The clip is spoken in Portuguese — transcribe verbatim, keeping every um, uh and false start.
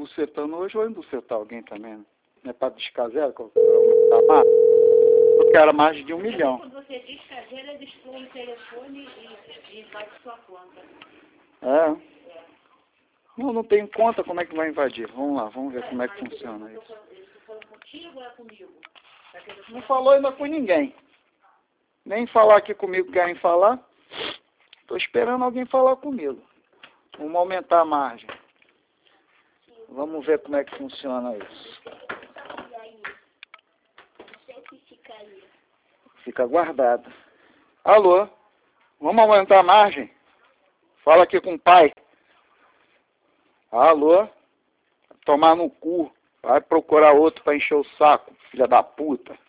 embucetando hoje, vou embucetar alguém também, né? Não é para descasear, que eu quero mais. Eu quero mais de um milhão. Quando você descaseira, eles põem o telefone e, e invade sua conta. É. Não, não tem conta, como é que vai invadir? Vamos lá, vamos ver como é que funciona isso. Eles estão falando contigo ou é comigo? Não falou ainda com ninguém. Nem falar aqui comigo querem falar. Estou esperando alguém falar comigo. Vamos aumentar a margem. Vamos ver como é que funciona isso. Fica guardado. Alô? Vamos aumentar a margem? Fala aqui com o pai. Alô? Tomar no cu. Vai procurar outro para encher o saco, filha da puta.